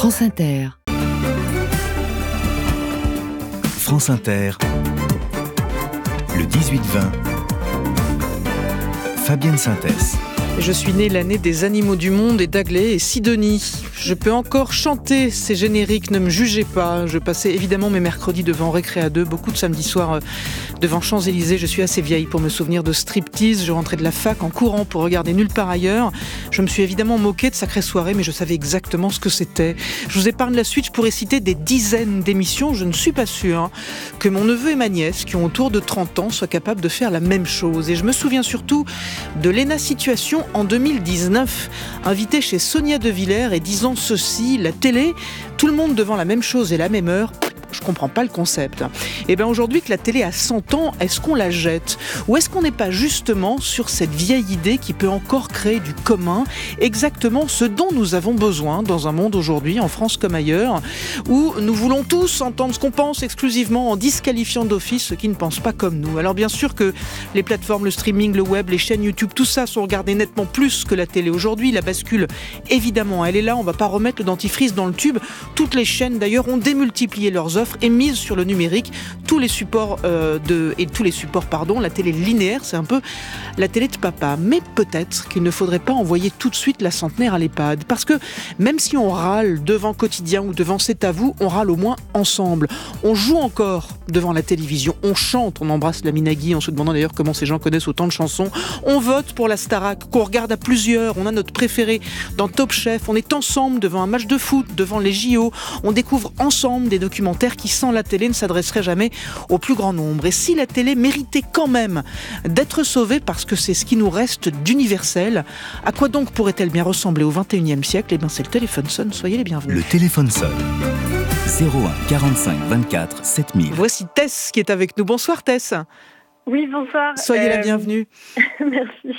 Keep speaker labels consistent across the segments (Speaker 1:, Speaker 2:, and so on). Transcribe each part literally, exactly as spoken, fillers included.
Speaker 1: France Inter.
Speaker 2: France Inter, le dix-huit vingt, Fabienne Synthès.
Speaker 3: Je suis née l'année des Animaux du Monde et d'Aglaé et Sidonie. Je peux encore chanter ces génériques, ne me jugez pas. Je passais évidemment mes mercredis devant Récréa deux, beaucoup de samedis soirs devant Champs-Élysées. Je suis assez vieille pour me souvenir de striptease. Je rentrais de la fac en courant pour regarder nulle part ailleurs. Je me suis évidemment moquée de sacrées soirées, mais je savais exactement ce que c'était. Je vous épargne la suite, je pourrais citer des dizaines d'émissions. Je ne suis pas sûre que mon neveu et ma nièce, qui ont autour de trente ans, soient capables de faire la même chose. Et je me souviens surtout de Léna Situation en deux mille dix-neuf, invitée chez Sonia De Villers et disant ceci: la télé, tout le monde devant la même chose et la même heure. Je comprends pas le concept. Et bien aujourd'hui que la télé a cent ans, est-ce qu'on la jette? Ou est-ce qu'on n'est pas justement sur cette vieille idée qui peut encore créer du commun, exactement ce dont nous avons besoin dans un monde aujourd'hui, en France comme ailleurs, où nous voulons tous entendre ce qu'on pense exclusivement en disqualifiant d'office ceux qui ne pensent pas comme nous. Alors bien sûr que les plateformes, le streaming, le web, les chaînes YouTube, tout ça sont regardés nettement plus que la télé aujourd'hui. La bascule, évidemment, elle est là, on va pas remettre le dentifrice dans le tube. Toutes les chaînes d'ailleurs ont démultiplié leurs offres et mise sur le numérique, tous les supports euh, de et tous les supports pardon, la télé linéaire, c'est un peu la télé de papa. Mais peut-être qu'il ne faudrait pas envoyer tout de suite la centenaire à l'EHPAD, parce que même si on râle devant Quotidien ou devant C'est à vous, on râle au moins ensemble. On joue encore devant la télévision, on chante, on embrasse la Minagui en se demandant d'ailleurs comment ces gens connaissent autant de chansons. On vote pour la Starac, qu'on regarde à plusieurs, on a notre préféré dans Top Chef, on est ensemble devant un match de foot, devant les J O, on découvre ensemble des documentaires qui, sans la télé, ne s'adresserait jamais au plus grand nombre. Et si la télé méritait quand même d'être sauvée parce que c'est ce qui nous reste d'universel, à quoi donc pourrait-elle bien ressembler au vingt et unième siècle? Eh bien, c'est le téléphone sonne, soyez les bienvenus.
Speaker 2: Le téléphone sonne. zéro un quarante-cinq vingt-quatre sept mille.
Speaker 3: Voici Tess qui est avec nous. Bonsoir Tess.
Speaker 4: Oui, bonsoir.
Speaker 3: Soyez
Speaker 4: euh...
Speaker 3: la bienvenue.
Speaker 4: Merci.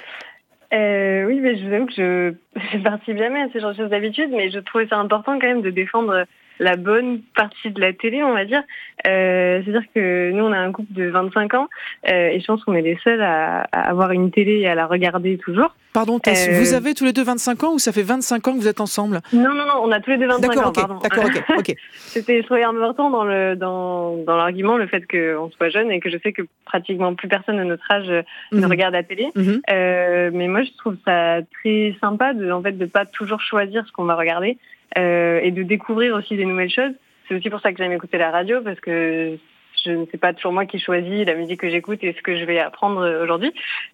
Speaker 4: Euh, oui, mais je vous avoue que je je participe jamais à ce genre de choses d'habitude, mais je trouvais ça important quand même de défendre la bonne partie de la télé, on va dire. Euh, c'est-à-dire que nous, on a un couple de vingt-cinq ans euh, et je pense qu'on est les seuls à, à avoir une télé et à la regarder toujours.
Speaker 3: Pardon Tess,
Speaker 4: euh...
Speaker 3: vous avez tous les deux vingt-cinq ans ou ça fait vingt-cinq ans que vous êtes ensemble?
Speaker 4: Non, non, non, on a tous les deux vingt-cinq
Speaker 3: d'accord,
Speaker 4: ans,
Speaker 3: okay,
Speaker 4: pardon.
Speaker 3: D'accord, ok, ok.
Speaker 4: C'était, je trouvais important dans, le, dans, dans l'argument le fait qu'on soit jeune et que je sais que pratiquement plus personne de notre âge mmh. ne regarde la télé. Mmh. Euh, mais moi, je trouve ça très sympa de en fait, de pas toujours choisir ce qu'on va regarder euh, et de découvrir aussi des nouvelles choses. C'est aussi pour ça que j'aime écouter la radio, parce que je ne sais pas toujours moi qui choisis la musique que j'écoute et ce que je vais apprendre aujourd'hui.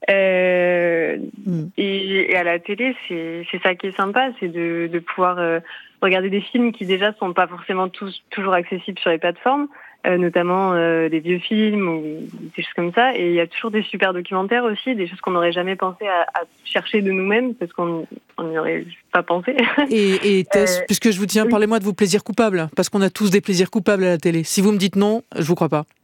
Speaker 4: Euh, mmh. et, et à la télé, c'est, c'est ça qui est sympa, c'est de, de pouvoir euh, regarder des films qui déjà sont pas forcément tous, toujours accessibles sur les plateformes, euh, notamment euh, des vieux films ou des choses comme ça. Et il y a toujours des super documentaires aussi, des choses qu'on n'aurait jamais pensé à, à chercher de nous-mêmes, parce qu'on n'y aurait pas pensé.
Speaker 3: Et, et Tess, euh, puisque je vous tiens, oui. Parlez-moi de vos plaisirs coupables, parce qu'on a tous des plaisirs coupables à la télé. Si vous me dites non, je vous crois pas.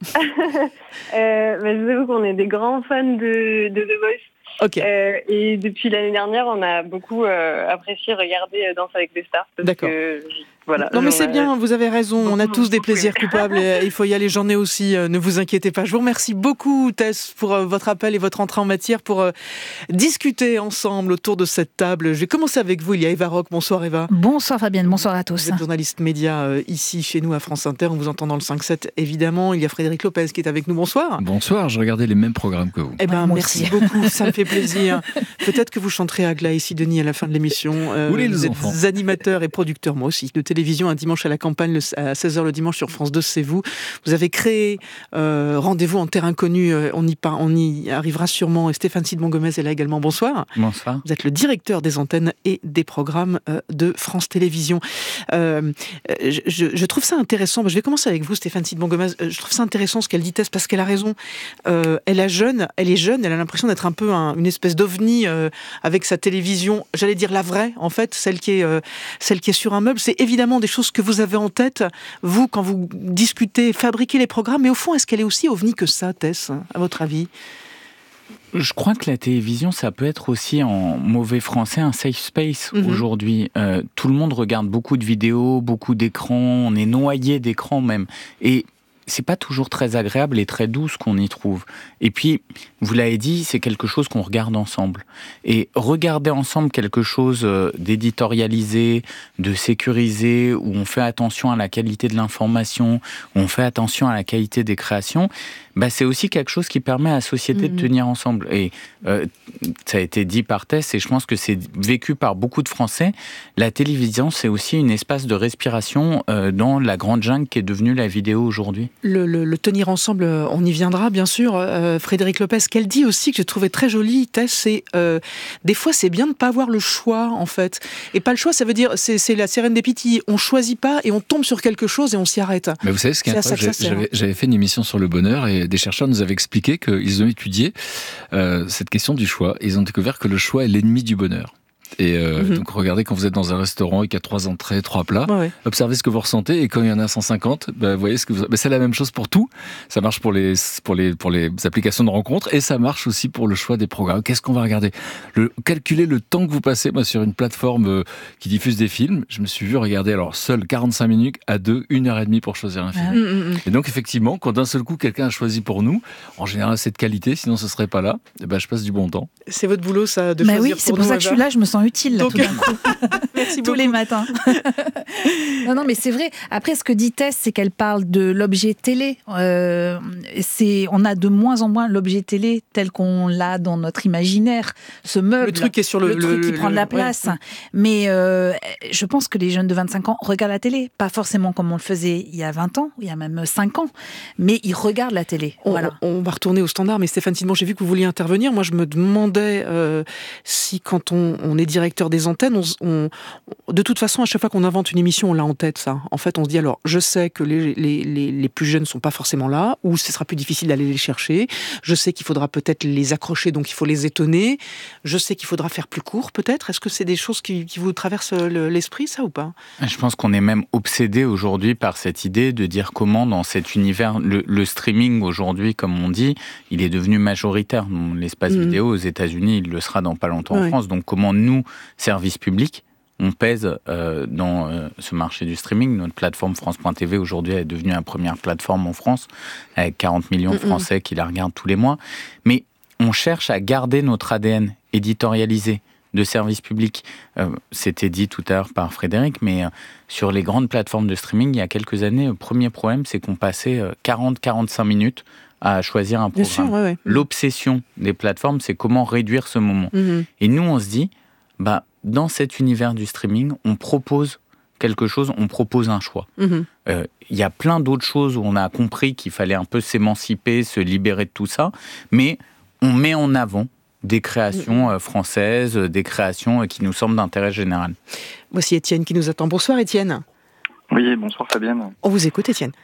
Speaker 4: euh, mais je vous avoue qu'on est des grands fans de, de The Voice.
Speaker 3: Okay.
Speaker 4: Euh, et depuis l'année dernière, on a beaucoup euh, apprécié regarder Danse avec des stars. Parce
Speaker 3: D'accord.
Speaker 4: Que, voilà,
Speaker 3: non mais c'est bien, vous avez raison, on a tous des plaisirs coupables et il faut y aller, j'en ai aussi, euh, ne vous inquiétez pas. Je vous remercie beaucoup Tess pour euh, votre appel et votre entrée en matière pour euh, discuter ensemble autour de cette table. Je vais commencer avec vous, il y a Eva Rock. Bonsoir Eva.
Speaker 5: Bonsoir Fabienne, bonsoir à tous.
Speaker 3: Vous êtes journaliste média euh, ici chez nous à France Inter, on vous entend dans le cinq sept évidemment. Il y a Frédéric Lopez qui est avec nous, bonsoir.
Speaker 6: Bonsoir, je regardais les mêmes programmes que vous.
Speaker 3: Eh ben,
Speaker 5: ouais,
Speaker 3: merci beaucoup, ça me fait plaisir. Peut-être que vous chanterez Aglaé et Sidonie à la fin de l'émission. Euh,
Speaker 6: vous
Speaker 3: vous êtes
Speaker 6: enfants.
Speaker 3: animateur et producteur, moi aussi, de télévision, un dimanche à la campagne, le, à seize heures le dimanche sur France deux, c'est vous. Vous avez créé euh, Rendez-vous en terre inconnue, euh, on, y par, on y arrivera sûrement. Et Stéphane Sidbon-Gomez est là également, bonsoir.
Speaker 6: Bonsoir.
Speaker 3: Vous êtes le directeur des antennes et des programmes euh, de France Télévisions. Euh, je, je trouve ça intéressant, je vais commencer avec vous Stéphane Sidbon-Gomez, je trouve ça intéressant ce qu'elle dit Tess, parce qu'elle a raison. Euh, elle, a jeune, elle est jeune, elle a l'impression d'être un peu un, une espèce d'ovni euh, avec sa télévision, j'allais dire la vraie en fait, celle qui est, euh, celle qui est sur un meuble. C'est évidemment des choses que vous avez en tête, vous, quand vous discutez, fabriquez les programmes, mais au fond, est-ce qu'elle est aussi ovni que ça, Tess, à votre avis ?
Speaker 7: Je crois que la télévision, ça peut être aussi, en mauvais français, un safe space mmh. aujourd'hui. Euh, tout le monde regarde beaucoup de vidéos, beaucoup d'écrans, on est noyé d'écrans même. Et c'est pas toujours très agréable et très doux ce qu'on y trouve. Et puis, vous l'avez dit, c'est quelque chose qu'on regarde ensemble. Et regarder ensemble quelque chose d'éditorialisé, de sécurisé, où on fait attention à la qualité de l'information, où on fait attention à la qualité des créations, bah, c'est aussi quelque chose qui permet à la société mmh. de tenir ensemble. Et euh, ça a été dit par Tess, et je pense que c'est vécu par beaucoup de Français. La télévision, c'est aussi une espace de respiration euh, dans la grande jungle qui est devenue la vidéo aujourd'hui.
Speaker 3: Le, le, le tenir ensemble, on y viendra, bien sûr. Euh, Frédéric Lopez, qu'elle dit aussi, que j'ai trouvé très jolie, Tess, c'est euh, des fois, c'est bien de ne pas avoir le choix, en fait. Et pas le choix, ça veut dire, c'est, c'est la sirène des Pythie. On choisit pas et on tombe sur quelque chose et on s'y arrête.
Speaker 6: Mais vous savez ce qui est incroyable, j'avais, j'avais fait une émission sur le bonheur et des chercheurs nous avaient expliqué qu'ils ont étudié euh, cette question du choix. Et ils ont découvert que le choix est l'ennemi du bonheur. Et euh, mmh. donc regardez, quand vous êtes dans un restaurant et qu'il y a trois entrées, trois plats, ouais. observez ce que vous ressentez, et quand il y en a cent cinquante, bah, vous voyez ce que vous... bah, c'est la même chose pour tout. Ça marche pour les, pour, les, pour les applications de rencontres, et ça marche aussi pour le choix des programmes. Qu'est-ce qu'on va regarder ? le, Calculer le temps que vous passez. Moi, sur une plateforme euh, qui diffuse des films, je me suis vu regarder alors seul quarante-cinq minutes, à deux, une heure et demie pour choisir un film. Ah, mmh. Et donc effectivement, quand d'un seul coup quelqu'un a choisi pour nous, en général c'est de qualité, sinon ce serait pas là, et ben, je passe du bon temps.
Speaker 3: C'est votre boulot, ça, de
Speaker 1: bah
Speaker 3: choisir
Speaker 1: oui,
Speaker 3: pour
Speaker 1: c'est
Speaker 3: nous.
Speaker 1: pour ça que je suis là, je me sens utile là,
Speaker 3: donc,
Speaker 1: tout d'un coup.
Speaker 3: Merci
Speaker 1: tous
Speaker 3: beaucoup.
Speaker 1: les matins. non, non, mais c'est vrai. Après, ce que dit Tess, c'est qu'elle parle de l'objet télé. Euh, c'est, on a de moins en moins l'objet télé tel qu'on l'a dans notre imaginaire. Ce meuble,
Speaker 3: le truc qui est sur le,
Speaker 1: le truc
Speaker 3: le,
Speaker 1: qui prend de la place. Ouais. Mais euh, je pense que les jeunes de vingt-cinq ans regardent la télé, pas forcément comme on le faisait il y a vingt ans, il y a même cinq ans, mais ils regardent la télé.
Speaker 3: On,
Speaker 1: voilà.
Speaker 3: on va retourner au standard, mais Stéphane Sidbon, j'ai vu que vous vouliez intervenir. Moi, je me demandais euh, si, quand on, on est directeur des antennes, on, on, de toute façon, à chaque fois qu'on invente une émission, on l'a en tête, ça. En fait, on se dit, alors, je sais que les, les, les, les plus jeunes ne sont pas forcément là, ou ce sera plus difficile d'aller les chercher. Je sais qu'il faudra peut-être les accrocher, donc il faut les étonner. Je sais qu'il faudra faire plus court, peut-être. Est-ce que c'est des choses qui, qui vous traversent l'esprit, ça, ou pas ?
Speaker 7: Je pense qu'on est même obsédé aujourd'hui par cette idée de dire comment, dans cet univers, le, le streaming aujourd'hui, comme on dit, il est devenu majoritaire dans l'espace mmh. vidéo. Aux États-Unis, il le sera dans pas longtemps ouais. en France. Donc, comment nous, service public, on pèse euh, dans euh, ce marché du streaming. Notre plateforme France point T V, aujourd'hui, est devenue la première plateforme en France, avec quarante millions de Français qui la regardent tous les mois. Mais on cherche à garder notre A D N éditorialisé de service public. Euh, c'était dit tout à l'heure par Frédéric, mais euh, sur les grandes plateformes de streaming, il y a quelques années, le premier problème, c'est qu'on passait euh, quarante à quarante-cinq minutes à choisir un programme.
Speaker 3: Sûr, ouais, ouais.
Speaker 7: L'obsession des plateformes, c'est comment réduire ce moment. Mmh. Et nous, on se dit, bah, dans cet univers du streaming, on propose quelque chose, on propose un choix. Il mmh. euh, y a plein d'autres choses où on a compris qu'il fallait un peu s'émanciper, se libérer de tout ça, mais on met en avant des créations euh, françaises, des créations euh, qui nous semblent d'intérêt général.
Speaker 3: Voici Étienne qui nous attend. Bonsoir Étienne.
Speaker 5: Oui, bonsoir Fabienne.
Speaker 3: On vous écoute Étienne.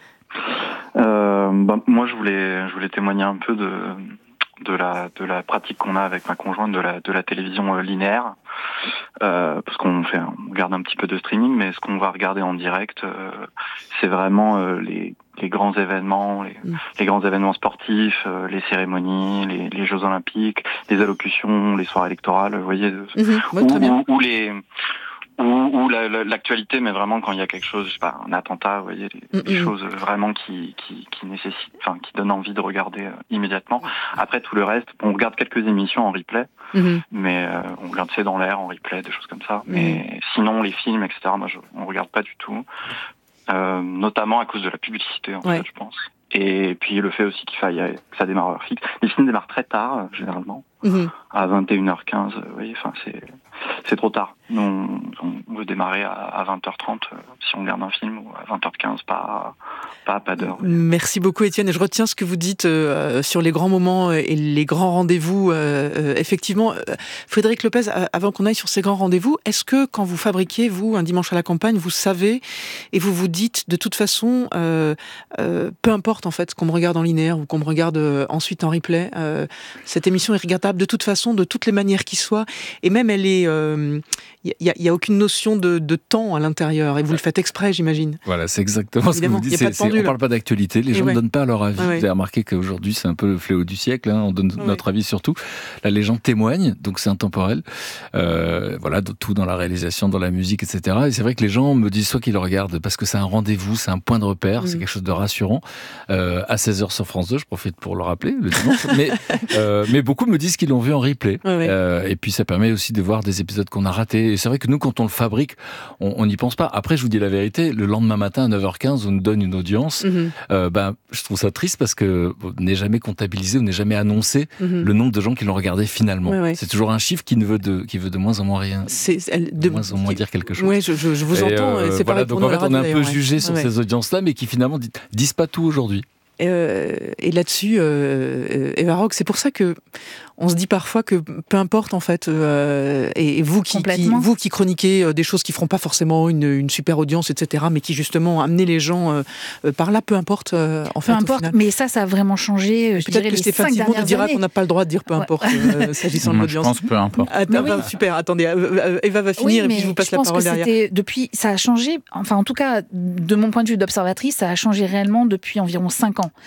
Speaker 5: Euh, bah, moi je voulais, je voulais témoigner un peu de, de, la, de la pratique qu'on a avec ma conjointe de la, de la télévision euh, linéaire. Euh, parce qu'on fait, on regarde un petit peu de streaming, mais ce qu'on va regarder en direct, euh, c'est vraiment euh, les, les grands événements, les, mmh. les grands événements sportifs, euh, les cérémonies, les, les Jeux Olympiques, les allocutions, les soirées électorales, vous voyez, mmh.
Speaker 3: ouais, très bien.
Speaker 5: Ou, ou les ou, ou la, la, l'actualité, mais vraiment quand il y a quelque chose, je sais pas, un attentat, vous voyez, des, des choses vraiment qui, qui, qui nécessitent, enfin, qui donnent envie de regarder euh, immédiatement. Après tout le reste, on regarde quelques émissions en replay, mm-hmm. mais euh, on regarde c'est dans l'air en replay, des choses comme ça. Mm-hmm. Mais sinon les films, et cetera. Moi, je, on regarde pas du tout, euh, notamment à cause de la publicité, en ouais. fait, je pense. Et puis le fait aussi qu'il faille que ça démarre à heure fixe. Les films démarrent très tard, euh, généralement, mm-hmm. à vingt et une heures quinze. Vous voyez, enfin c'est c'est trop tard. Nous, on, on veut démarrer à, à vingt heures trente euh, si on regarde un film, ou à vingt heures quinze, pas pas pas d'heure.
Speaker 3: Merci beaucoup Étienne. Et je retiens ce que vous dites euh, sur les grands moments et les grands rendez-vous. Euh, euh, effectivement, euh, Frédéric Lopez, avant qu'on aille sur ces grands rendez-vous, est-ce que quand vous fabriquez, vous, un dimanche à la campagne, vous savez et vous vous dites de toute façon, euh, euh, peu importe en fait qu'on me regarde en linéaire ou qu'on me regarde euh, ensuite en replay, euh, cette émission est regardable rentable de toute façon, de toutes les manières qui soient. Et même, elle est, il euh, y, y a aucune notion de, de temps à l'intérieur. Et vous le faites exprès, j'imagine.
Speaker 6: Voilà, c'est exactement Évidemment, ce que vous dites. C'est, c'est, on parle pas d'actualité. Les et gens ouais. ne donnent pas leur avis. Ouais. Vous avez remarqué qu'aujourd'hui, c'est un peu le fléau du siècle. Hein, on donne ouais. notre avis sur tout. Là, les gens témoignent, donc c'est intemporel. Euh, voilà, tout dans la réalisation, dans la musique, et cetera. Et c'est vrai que les gens me disent soit qu'ils le regardent parce que c'est un rendez-vous, c'est un point de repère, mmh. c'est quelque chose de rassurant. Euh, à seize heures sur France deux, je profite pour le rappeler, le dimanche. mais, euh, mais beaucoup me disent qu'ils l'ont vu en replay. Ouais, ouais. Euh, et puis ça permet aussi de voir des épisodes qu'on a ratés. Et c'est vrai que nous, quand on le fabrique, on n'y pense pas. Après, je vous dis la vérité, le lendemain matin à neuf heures quinze, on nous donne une audience. Mmh. Euh, ben, je trouve ça triste parce que on n'est jamais comptabilisé, on n'est jamais annoncé mmh. le nombre de gens qui l'ont regardé finalement. Ouais, ouais. C'est toujours un chiffre qui ne veut de, qui veut de moins en moins rien. C'est, elle, de, de moins en moins dire quelque chose.
Speaker 3: Oui, je, je, je vous et entends. Euh, c'est
Speaker 6: voilà, donc en fait, on est un peu jugé
Speaker 3: ouais.
Speaker 6: sur
Speaker 3: ouais.
Speaker 6: ces audiences-là, mais qui finalement disent pas tout aujourd'hui.
Speaker 3: Euh, et là-dessus, euh, Eva Rock, c'est pour ça que on se dit parfois que peu importe en fait, euh, et, et vous qui, qui vous qui chroniquez euh, des choses qui feront pas forcément une, une super audience, et cetera, mais qui justement amenez les gens euh, euh, par là, peu importe euh, en fait.
Speaker 1: Peu importe, mais ça, ça a vraiment changé.
Speaker 3: Je Peut-être dirais, que Stéphane Simon nous dira années. qu'on n'a pas le droit de dire peu importe euh, s'agissant de l'audience.
Speaker 7: Je pense peu importe.
Speaker 3: Attends, oui. Super, attendez, euh, Eva va finir oui, et puis je vous passe
Speaker 1: je
Speaker 3: la
Speaker 1: pense
Speaker 3: parole
Speaker 1: que
Speaker 3: derrière.
Speaker 1: C'était depuis, ça a changé. Enfin, en tout cas, de mon point de vue d'observatrice, ça a changé réellement depuis environ cinq ans.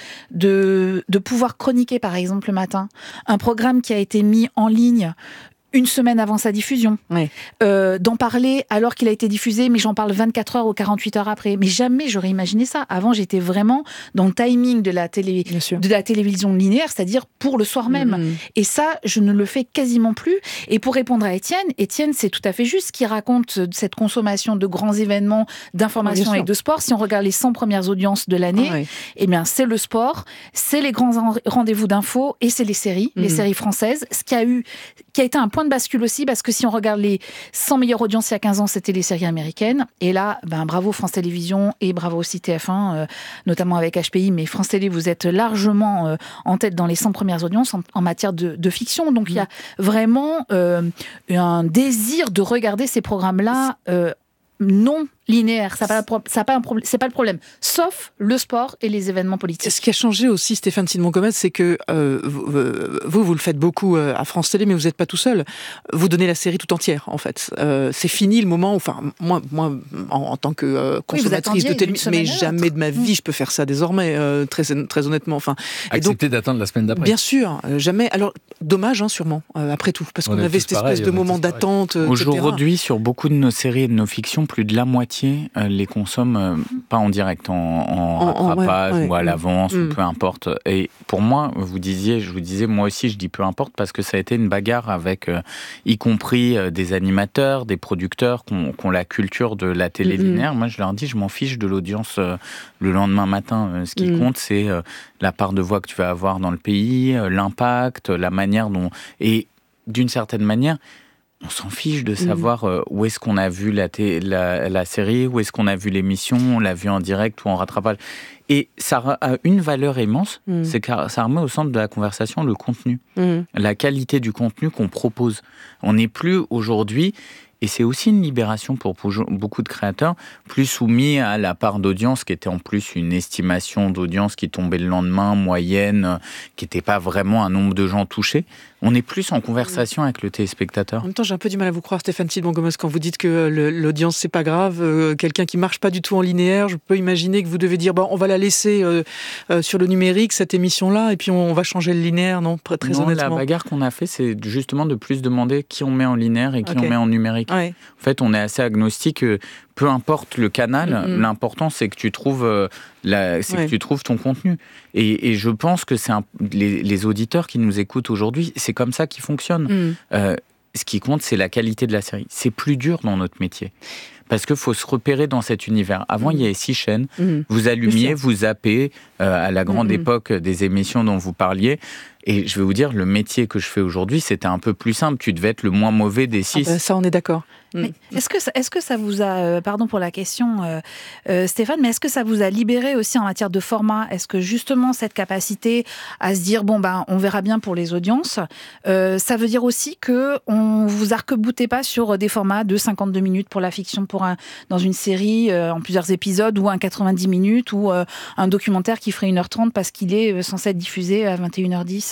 Speaker 1: De, de pouvoir chroniquer, par exemple, le matin, un programme qui a été mis en ligne une semaine avant sa diffusion, oui. euh, d'en parler alors qu'il a été diffusé, mais j'en parle vingt-quatre heures ou quarante-huit heures après. Mais jamais j'aurais imaginé ça. Avant, j'étais vraiment dans le timing de la, télé, de la télévision linéaire, c'est-à-dire pour le soir même. Mmh. Et ça, je ne le fais quasiment plus. Et pour répondre à Étienne, Étienne, c'est tout à fait juste, qui raconte cette consommation de grands événements, d'information et de sport. Si on regarde les cent premières audiences de l'année, ah, oui. eh bien, c'est le sport, c'est les grands rendez-vous d'infos et c'est les séries, mmh. les séries françaises. Ce qui a eu, qui a été un point de bascule aussi, parce que si on regarde les cent meilleures audiences il y a quinze ans, c'était les séries américaines. Et là, ben, bravo France Télévisions et bravo aussi T F un, euh, notamment avec H P I, mais France Télé, vous êtes largement euh, en tête dans les cent premières audiences en, en matière de, de fiction. Donc, il mmh. y a vraiment euh, un désir de regarder ces programmes-là euh, non linéaire, ça pas, ça pas un problème, c'est pas le problème, sauf le sport et les événements politiques.
Speaker 3: Ce qui a changé aussi, Stéphane Simon-Gomez, c'est que euh, vous, vous le faites beaucoup à France Télé, mais vous n'êtes pas tout seul. Vous donnez la série tout entière, en fait. Euh, c'est fini le moment où, enfin, moi, moi en, en tant que euh, consommatrice oui, de télévision, mais jamais de ma vie, mmh. je peux faire ça désormais, euh, très, très honnêtement. Enfin,
Speaker 6: accepter donc, d'attendre la semaine d'après.
Speaker 3: Bien sûr, euh, jamais. Alors, dommage, hein, sûrement, euh, après tout, parce on qu'on avait cette espèce pareil, de moment d'attente.
Speaker 7: Aujourd'hui, sur beaucoup de nos séries et de nos fictions, plus de la moitié les consomment euh, pas en direct, en, en, en rattrapage ouais, ouais, ou à l'avance, mmh. ou peu importe. Et pour moi, vous disiez, je vous disais, moi aussi, je dis peu importe, parce que ça a été une bagarre avec, euh, y compris euh, des animateurs, des producteurs qui ont, qui ont la culture de la télé linéaire. Mmh. Moi, je leur dis, je m'en fiche de l'audience euh, le lendemain matin. Euh, ce qui mmh. compte, c'est euh, la part de voix que tu vas avoir dans le pays, euh, l'impact, la manière dont... Et d'une certaine manière... On s'en fiche de savoir euh, où est-ce qu'on a vu la, té- la, la série, où est-ce qu'on a vu l'émission, on l'a vu en direct ou en rattrapage. Et ça a une valeur immense, mmh. c'est que ça remet au centre de la conversation le contenu, mmh. la qualité du contenu qu'on propose. On n'est plus aujourd'hui, et c'est aussi une libération pour beaucoup de créateurs, plus soumis à la part d'audience, qui était en plus une estimation d'audience qui tombait le lendemain, moyenne, qui n'était pas vraiment un nombre de gens touchés. On est plus en conversation avec le téléspectateur.
Speaker 3: En même temps, j'ai un peu du mal à vous croire, Stéphane Simon-Gomez, quand vous dites que le, l'audience, c'est pas grave. Euh, quelqu'un qui marche pas du tout en linéaire, je peux imaginer que vous devez dire, bon, on va la laisser euh, euh, sur le numérique, cette émission-là, et puis on, on va changer le linéaire, non? Très, très
Speaker 7: non,
Speaker 3: honnêtement.
Speaker 7: La bagarre qu'on a fait, c'est justement de plus demander qui on met en linéaire et qui okay. on met en numérique.
Speaker 3: Ouais.
Speaker 7: En fait, on est assez agnostique. Peu importe le canal, mm-hmm. l'important c'est que tu trouves, euh, la, c'est ouais. que tu trouves ton contenu. Et, et je pense que c'est un, les, les auditeurs qui nous écoutent aujourd'hui, c'est comme ça qu'ils fonctionnent. Mm. Euh, ce qui compte, c'est la qualité de la série. C'est plus dur dans notre métier. Parce qu'il faut se repérer dans cet univers. Avant, mmh. il y avait six chaînes. Mmh. Vous allumiez, vous zappez, euh, à la grande mmh. époque des émissions dont vous parliez. Et je vais vous dire, le métier que je fais aujourd'hui, c'était un peu plus simple. Tu devais être le moins mauvais des six.
Speaker 3: Ah bah ça, on est d'accord.
Speaker 1: Mais est-ce que ça, est-ce que ça vous a, euh, pardon pour la question, euh, euh, Stéphane, mais est-ce que ça vous a libéré aussi en matière de format? Est-ce que justement cette capacité à se dire bon ben on verra bien pour les audiences, euh, ça veut dire aussi que on vous arc-boutait pas sur des formats de cinquante-deux minutes pour la fiction, pour un dans une série euh, en plusieurs épisodes, ou un quatre-vingt-dix minutes, ou euh, un documentaire qui ferait une heure trente parce qu'il est censé être diffusé à vingt et une heures dix?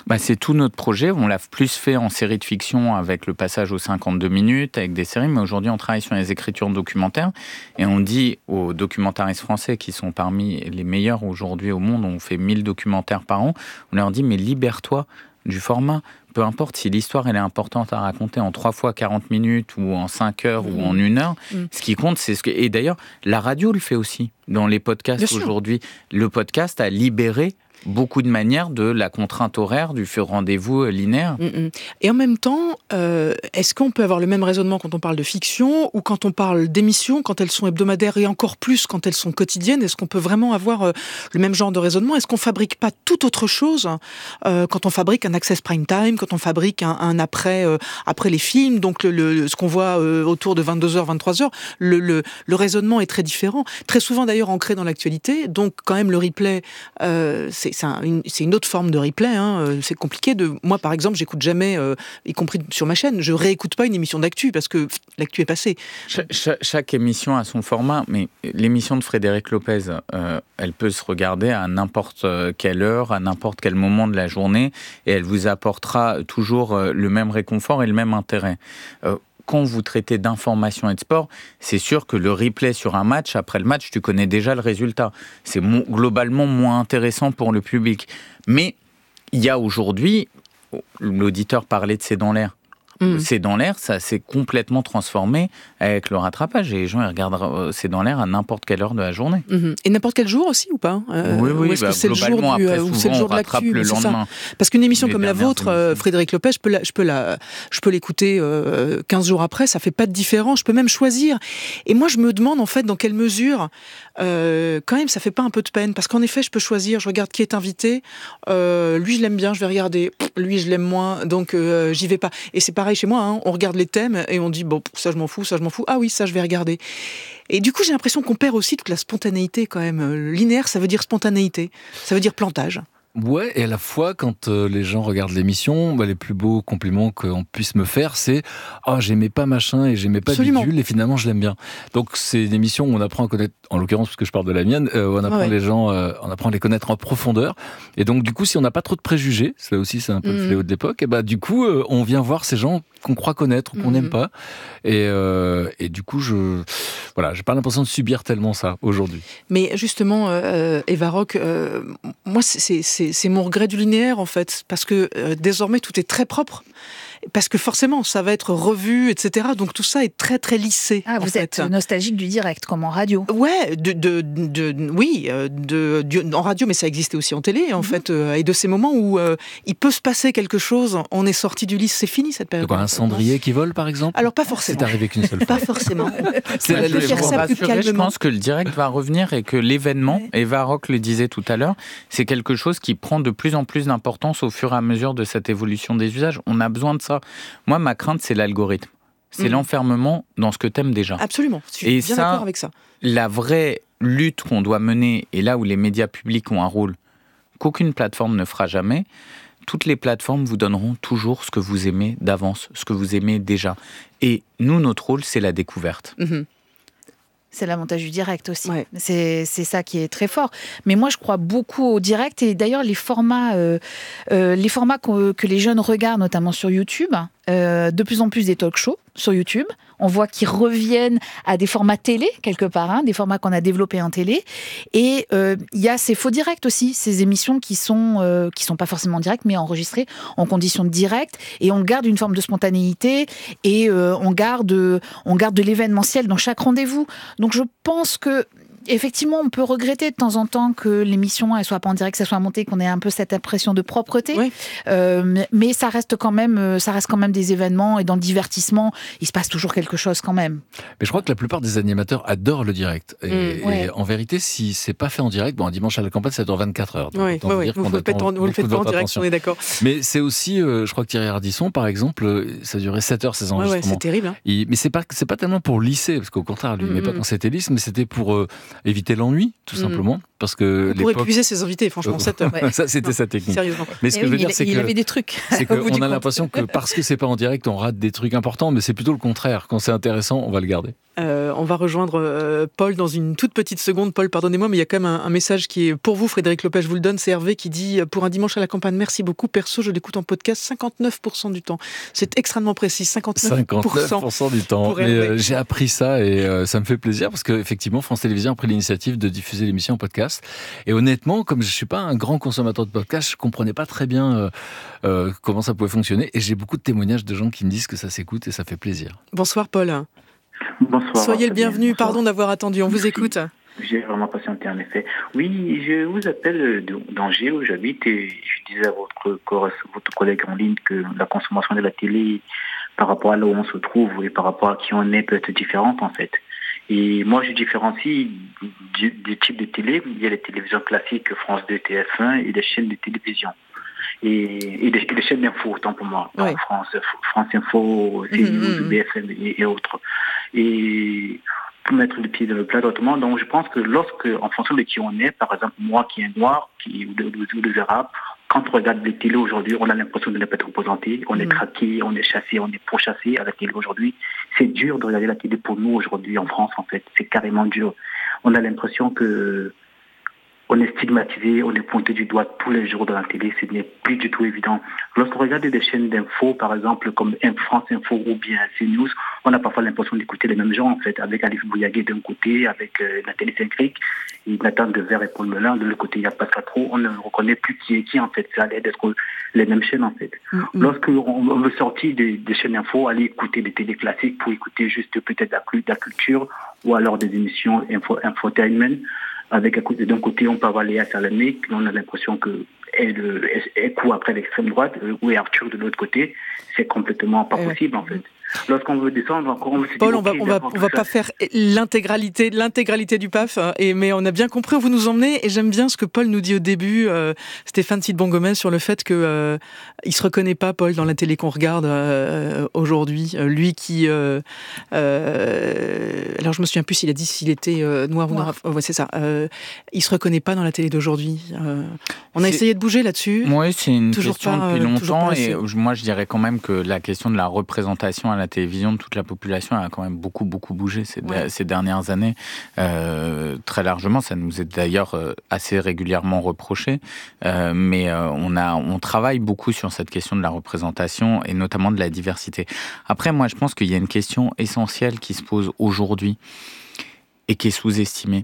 Speaker 7: Bah, c'est tout notre projet. On l'a plus fait en série de fiction avec le passage aux cinquante-deux minutes, avec des séries, mais aujourd'hui on travaille sur les écritures documentaires et on dit aux documentaristes français qui sont parmi les meilleurs aujourd'hui au monde, on fait mille documentaires par an, on leur dit mais libère-toi du format. Peu importe si l'histoire elle est importante à raconter en trois fois quarante minutes ou en cinq heures mmh. ou en une heure, mmh. ce qui compte c'est ce que... Et d'ailleurs, la radio le fait aussi dans les podcasts aujourd'hui. Le podcast a libéré beaucoup de manières de la contrainte horaire, du fait rendez-vous linéaire.
Speaker 3: Mmh. Et en même temps, euh, est-ce qu'on peut avoir le même raisonnement quand on parle de fiction ou quand on parle d'émissions, quand elles sont hebdomadaires et encore plus quand elles sont quotidiennes? Est-ce qu'on peut vraiment avoir euh, le même genre de raisonnement? Est-ce qu'on fabrique pas tout autre chose euh, quand on fabrique un access prime time, quand on fabrique un, un après, euh, après les films, donc le, le, ce qu'on voit euh, autour de vingt-deux heures, vingt-trois heures, le, le, le raisonnement est très différent. Très souvent d'ailleurs ancré dans l'actualité, donc quand même le replay, euh, c'est C'est, un, une, c'est une autre forme de replay. Hein. C'est compliqué. De... Moi, par exemple, j'écoute jamais, euh, y compris sur ma chaîne, je réécoute pas une émission d'actu parce que pff, l'actu est passée.
Speaker 7: Cha- cha- chaque émission a son format, mais l'émission de Frédéric Lopez, euh, elle peut se regarder à n'importe quelle heure, à n'importe quel moment de la journée, et elle vous apportera toujours le même réconfort et le même intérêt. Euh, Quand vous traitez d'information et de sport, c'est sûr que le replay sur un match, après le match, tu connais déjà le résultat. C'est mo- globalement moins intéressant pour le public. Mais il y a aujourd'hui, l'auditeur parlait de C'est dans l'air. Mmh. C'est dans l'air, ça s'est complètement transformé avec le rattrapage. Et les gens, ils regardent C'est dans l'air à n'importe quelle heure de la journée.
Speaker 3: Mmh. Et n'importe quel jour aussi, ou pas euh,
Speaker 7: Oui, oui,
Speaker 3: ou est-ce
Speaker 7: bah,
Speaker 3: que c'est
Speaker 7: globalement,
Speaker 3: le jour
Speaker 7: après,
Speaker 3: du,
Speaker 7: souvent,
Speaker 3: c'est le jour
Speaker 7: on
Speaker 3: de l'actu,
Speaker 7: rattrape le lendemain.
Speaker 3: Parce qu'une émission comme la vôtre, euh, Frédéric Lopez, je peux, la, je, peux la, je peux l'écouter euh, quinze jours après, ça fait pas de différence, je peux même choisir. Et moi, je me demande, en fait, dans quelle mesure, euh, quand même, ça fait pas un peu de peine. Parce qu'en effet, je peux choisir, je regarde qui est invité, euh, lui, je l'aime bien, je vais regarder, lui, je l'aime moins, donc euh, j'y vais pas. Et c'est pareil chez moi, hein, on regarde les thèmes et on dit bon ça je m'en fous, ça je m'en fous, ah oui ça je vais regarder. Et du coup j'ai l'impression qu'on perd aussi toute la spontanéité quand même. Linéaire ça veut dire spontanéité, ça veut dire plantage.
Speaker 6: Ouais, et à la fois, quand euh, les gens regardent l'émission, bah, les plus beaux compliments qu'on puisse me faire, c'est « Ah, oh, j'aimais pas machin et j'aimais pas
Speaker 3: Absolument.
Speaker 6: bidule, et finalement, je l'aime bien. » Donc, c'est une émission où on apprend à connaître, en l'occurrence, parce que je parle de la mienne, euh, où on apprend
Speaker 3: ouais.
Speaker 6: les gens, euh, on apprend à les connaître en profondeur. Et donc, du coup, si on n'a pas trop de préjugés, ça aussi, c'est un peu mmh. le fléau de l'époque, et bah, du coup, euh, on vient voir ces gens qu'on croit connaître ou qu'on n'aime mmh. pas. Et, euh, et du coup, je... Voilà, j'ai pas l'impression de subir tellement ça, aujourd'hui.
Speaker 3: Mais justement, euh, Eva Rock, euh, moi, c'est, c'est, c'est mon regret du linéaire, en fait, parce que euh, désormais, tout est très propre. Parce que forcément, ça va être revu, et cetera. Donc tout ça est très très lissé.
Speaker 1: Ah, vous
Speaker 3: en
Speaker 1: êtes
Speaker 3: fait.
Speaker 1: nostalgique du direct, comme en radio.
Speaker 3: Ouais, de, de, de, oui, de, de, en radio, mais ça existait aussi en télé, en mmh. fait. Euh, et de ces moments où euh, il peut se passer quelque chose, on est sorti du lit, c'est fini cette période.
Speaker 6: De quoi, un cendrier qui vole, par exemple ?
Speaker 3: Alors pas forcément.
Speaker 6: C'est arrivé qu'une seule fois.
Speaker 3: Pas forcément.
Speaker 7: C'est
Speaker 3: on peut faire ça plus calmement.
Speaker 7: Je pense que le direct va revenir et que l'événement, ouais. Eva Rock le disait tout à l'heure, c'est quelque chose qui prend de plus en plus d'importance au fur et à mesure de cette évolution des usages. On a besoin de ça. Moi, ma crainte, c'est l'algorithme. C'est mmh. l'enfermement dans ce que t'aimes déjà.
Speaker 3: Absolument, je suis
Speaker 7: et
Speaker 3: bien
Speaker 7: ça,
Speaker 3: d'accord avec ça.
Speaker 7: La vraie lutte qu'on doit mener, et là où les médias publics ont un rôle qu'aucune plateforme ne fera jamais, toutes les plateformes vous donneront toujours ce que vous aimez d'avance, ce que vous aimez déjà. Et nous, notre rôle, c'est la découverte.
Speaker 3: Mmh.
Speaker 1: C'est l'avantage du direct aussi.
Speaker 3: Ouais.
Speaker 1: C'est, c'est ça qui est très fort. Mais moi, je crois beaucoup au direct. Et d'ailleurs, les formats, euh, euh, les formats que, que les jeunes regardent, notamment sur YouTube, euh, de plus en plus des talk-shows sur YouTube. On voit qu'ils reviennent à des formats télé, quelque part, hein, des formats qu'on a développés en télé. Et il euh, y a ces faux directs aussi, ces émissions qui sont, euh, qui sont pas forcément directes, mais enregistrées en conditions de direct. Et on garde une forme de spontanéité et euh, on garde, on garde de l'événementiel dans chaque rendez-vous. Donc je pense que effectivement, on peut regretter de temps en temps que l'émission elle soit pas en direct, que ça soit montée, qu'on ait un peu cette impression de propreté.
Speaker 3: Oui.
Speaker 1: Euh, mais, mais ça reste quand même, ça reste quand même des événements et dans le divertissement, il se passe toujours quelque chose quand même.
Speaker 6: Mais je crois que la plupart des animateurs adorent le direct. Et,
Speaker 1: mmh, ouais.
Speaker 6: et en vérité, si c'est pas fait en direct, bon, un dimanche à la campagne, ça dure vingt-quatre heures. Donc
Speaker 3: oui, oui, oui. Vous, vous, attend, vous le faites pas en direct, attention. On est d'accord.
Speaker 6: Mais c'est aussi, euh, je crois que Thierry Ardisson, par exemple, ça durait sept heures ces enregistrements.
Speaker 3: Ouais, ouais, c'est terrible. Hein.
Speaker 6: Il, mais c'est pas, c'est pas tellement pour lisser, parce qu'au contraire, lui, mmh, mais pas quand c'était lisse, mais c'était pour euh, éviter l'ennui, tout mmh. simplement. Parce que
Speaker 3: pour épuiser ses invités, franchement, sept heures.
Speaker 6: Ouais. Ça, c'était sa technique.
Speaker 3: Sérieusement.
Speaker 6: Mais ce
Speaker 1: et
Speaker 6: que
Speaker 1: oui,
Speaker 6: je veux dire,
Speaker 1: il,
Speaker 6: c'est
Speaker 1: il
Speaker 6: que.
Speaker 1: avait des trucs.
Speaker 6: C'est qu'on a l'impression que parce que c'est pas en direct, on rate des trucs importants, mais c'est plutôt le contraire. Quand c'est intéressant, on va le garder.
Speaker 3: Euh, on va rejoindre euh, Paul dans une toute petite seconde. Paul, pardonnez-moi, mais il y a quand même un, un message qui est pour vous, Frédéric Lopez, je vous le donne. C'est Hervé qui dit « Pour un dimanche à la campagne, merci beaucoup. Perso, je l'écoute en podcast cinquante-neuf pour cent du temps. » C'est extrêmement précis, cinquante-neuf pour cent.
Speaker 6: cinquante-neuf pour cent du temps. Mais euh, j'ai appris ça et euh, ça me fait plaisir parce qu'effectivement, France Télévisions a pris l'initiative de diffuser l'émission en podcast. Et honnêtement, comme je ne suis pas un grand consommateur de podcasts, je ne comprenais pas très bien euh, euh, comment ça pouvait fonctionner. Et j'ai beaucoup de témoignages de gens qui me disent que ça s'écoute et ça fait plaisir.
Speaker 3: Bonsoir Paul.
Speaker 8: Bonsoir.
Speaker 3: Soyez le bienvenu, bonsoir. Pardon d'avoir attendu, on vous
Speaker 8: Merci.
Speaker 3: Écoute.
Speaker 8: J'ai vraiment patienté en effet. Oui, je vous appelle d'Angers où j'habite et je disais à votre, votre collègue en ligne que la consommation de la télé par rapport à là où on se trouve et par rapport à qui on est peut être différente en fait. Et moi je différencie du, du type de télé. Il y a les télévisions classiques, France deux, T F un et des chaînes de télévision. Et, et, des, et des chaînes d'info, autant pour moi, oui. France, France Info, C News, mmh. B F M et, et autres. Et pour mettre le pied dans le plat d'autrement, donc je pense que lorsque, en fonction de qui on est, par exemple moi qui est noir, qui, ou, de, ou des arabes, quand on regarde les télés aujourd'hui, on a l'impression de ne pas être représenté, on mmh. est traqué, on est chassé, on est pourchassé à la télé aujourd'hui. C'est dur de regarder la télé pour nous aujourd'hui en France en fait, c'est carrément dur. On a l'impression que on est stigmatisé, on est pointé du doigt tous les jours dans la télé, ce n'est plus du tout évident. Lorsqu'on regarde des chaînes d'infos, par exemple, comme France Info ou bien C News, on a parfois l'impression d'écouter les mêmes gens, en fait, avec Alice Bouillaguet d'un côté, avec euh, Nathalie Saint-Cric, et Nathan Devers et Paul Melun, de l'autre côté, il y a Pascal Pro, on ne reconnaît plus qui est qui, en fait, ça a l'air d'être les mêmes chaînes, en fait. Mm-hmm. Lorsqu'on on veut sortir des, des chaînes d'infos, aller écouter des télé classiques pour écouter juste peut-être la, la culture, ou alors des émissions info, infotainment, avec d'un côté, on peut avoir Léa Salamé, on a l'impression que elle, elle court après l'extrême droite, ou Arthur de l'autre côté, c'est complètement pas possible en fait. Lorsqu'on veut descendre encore, on
Speaker 3: Paul, on va, on va, on va pas faire l'intégralité, l'intégralité du P A F, et, mais on a bien compris où vous nous emmenez, et j'aime bien ce que Paul nous dit au début, euh, Stéphane Sidbon-Gomez, sur le fait que euh, il se reconnaît pas, Paul, dans la télé qu'on regarde euh, aujourd'hui. Euh, lui qui, euh, euh, alors je me souviens plus s'il a dit s'il était euh, noir, noir ou noir. Oh, ouais, c'est ça. Euh, il se reconnaît pas dans la télé d'aujourd'hui. Euh, on a c'est... essayé de bouger là-dessus.
Speaker 7: Oui, c'est une
Speaker 3: toujours
Speaker 7: question
Speaker 3: pas,
Speaker 7: depuis longtemps, et
Speaker 3: assez.
Speaker 7: moi je dirais quand même que la question de la représentation à la télévision de toute la population a quand même beaucoup beaucoup bougé ces, ouais. ces dernières années, euh, très largement. Ça nous est d'ailleurs euh, assez régulièrement reproché, euh, mais euh, on a on travaille beaucoup sur cette question de la représentation et notamment de la diversité. Après, moi je pense qu'il y a une question essentielle qui se pose aujourd'hui et qui est sous-estimée.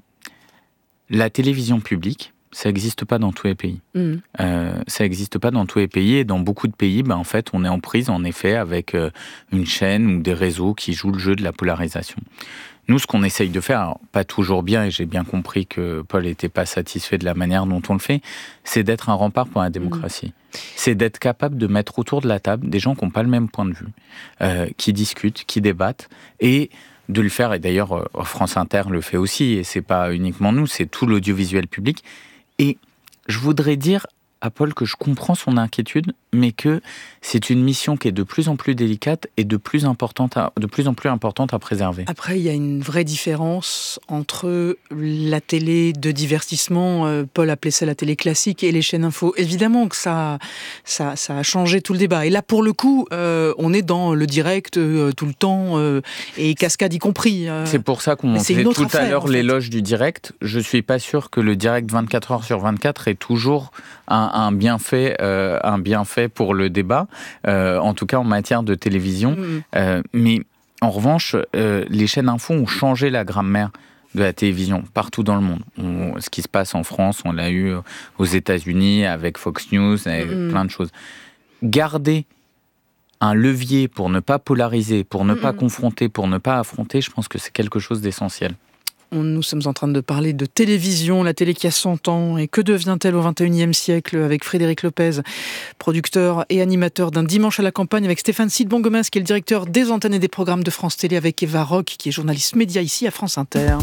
Speaker 7: La télévision publique, ça n'existe pas dans tous les pays. Mmh. Euh, ça n'existe pas dans tous les pays, et dans beaucoup de pays, ben, en fait, on est en prise, en effet, avec euh, une chaîne ou des réseaux qui jouent le jeu de la polarisation. Nous, ce qu'on essaye de faire, alors, pas toujours bien, et j'ai bien compris que Paul n'était pas satisfait de la manière dont on le fait, c'est d'être un rempart pour la démocratie. Mmh. C'est d'être capable de mettre autour de la table des gens qui n'ont pas le même point de vue, euh, qui discutent, qui débattent, et de le faire, et d'ailleurs, France Inter le fait aussi, et c'est pas uniquement nous, c'est tout l'audiovisuel public. Et je voudrais dire à Paul que je comprends son inquiétude, mais que c'est une mission qui est de plus en plus délicate et de plus, importante à, de plus en plus importante à préserver.
Speaker 3: Après, il y a une vraie différence entre la télé de divertissement, euh, Paul appelait ça la télé classique, et les chaînes info. Évidemment que ça, ça, ça a changé tout le débat. Et là, pour le coup, euh, on est dans le direct euh, tout le temps, euh, et cascade y compris. Euh,
Speaker 7: c'est pour ça qu'on faisait tout affaire, à l'heure en fait. L'éloge du direct. Je ne suis pas sûr que le direct vingt-quatre heures sur vingt-quatre est toujours un, un bienfait, euh, un bienfait pour le débat, euh, en tout cas en matière de télévision. Mmh. Euh, mais en revanche, euh, les chaînes info ont changé la grammaire de la télévision partout dans le monde. On, ce qui se passe en France, on l'a eu aux États-Unis avec Fox News, avec mmh. plein de choses. Garder un levier pour ne pas polariser, pour ne mmh. pas confronter, pour ne pas affronter, je pense que c'est quelque chose d'essentiel.
Speaker 3: Nous sommes en train de parler de télévision, la télé qui a cent ans, et que devient-elle au vingt et unième siècle, avec Frédéric Lopez, producteur et animateur d'un Dimanche à la campagne, avec Stéphane Sidbon-Gomez, qui est le directeur des antennes et des programmes de France Télé, avec Eva Roch, qui est journaliste média ici à France Inter.